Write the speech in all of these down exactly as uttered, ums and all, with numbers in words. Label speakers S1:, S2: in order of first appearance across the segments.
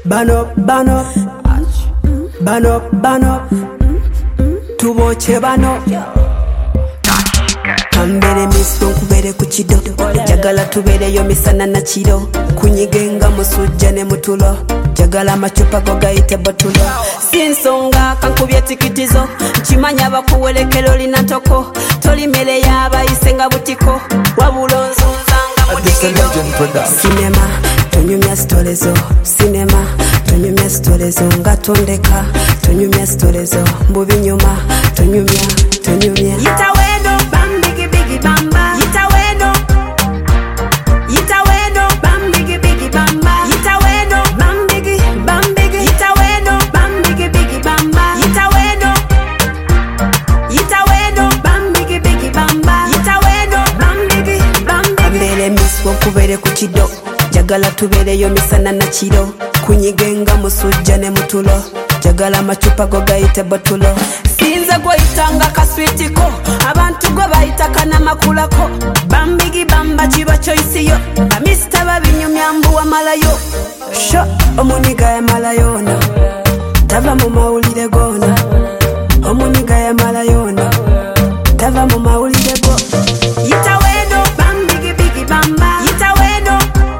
S1: bano bano bano bano tuboche bano Kambere miso nkubere ku kido jagala tubereyo misana na kiro kunyigenga musujja ne mutulo jagala amacupa go gayite botulo sinsonga kankubye tikitizo kimanya bakuwelekero lina ntoko toli mere yaba isenga butiko wabulonzunzanga mudigido cinema tonyumya storezo cinema tonyumya storezo ngatondeka tonyumya storezo mbubi nyuma tonyumya tonyumya yitaweno bambigi bigi bamba yitaweno yitaweno bambigi bigi bamba yitaweno bambigi bambigi yitaweno bambigi bigi bamba yitaweno yitaweno bambigi bigi bamba yitaweno bambigi bambigi ambere miswo kubere ku kido jagala tubereyo misana na kiro kunyigenga musujja ne mutulo jagala amacupa go gayite botulo sinza goyitanga kaswitiko abantu go bayitaka namakulako bambigi bamba kiba choisiyo bamista babinyumya mbu wa malayo sho omuniga ya malayona tava mu mawulire gona omuniga ya malayona tava mu mawulire go yitaweno bambigi bigi bamba yitaweno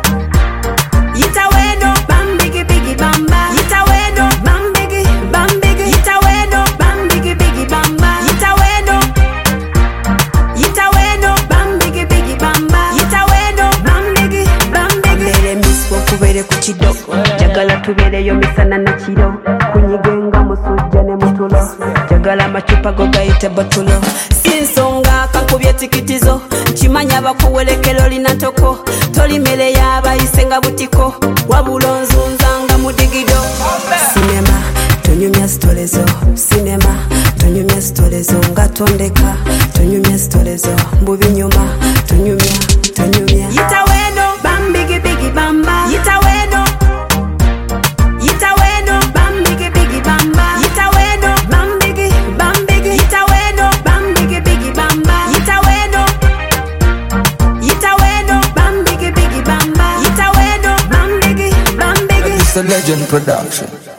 S1: yitaweno bambigi bigi bamba yitaweno bambigi bambigi yitaweno bambigi bigi bamba yitaweno yitaweno bambigi bigi bamba yitaweno bambigi bambigi mbere miswo kubere ku kido jagala tubereyo misana na kiro kunyigenga musujja ne mutulo jagala amacupa go gayite botulo sinsonga kankubye tikitizo kimanya bakuwelekero lina ntoko toli mere yaba isenga butiko wabulonzunzanga mudigido cinema tonyumya storezo cinema tonyumya storezo ngatondeka tonyumya storezo mbubi nyuma tonyumya tonyumya yitaweno bambigi bigi bamba yitaweno yitaweno bambigi bigi bamba yitaweno bambigi bambigi yitaweno bambigi bigi bamba yitaweno yitaweno bambigi bigi bamba yitaweno bambigi bambigi
S2: It's a Legend Production.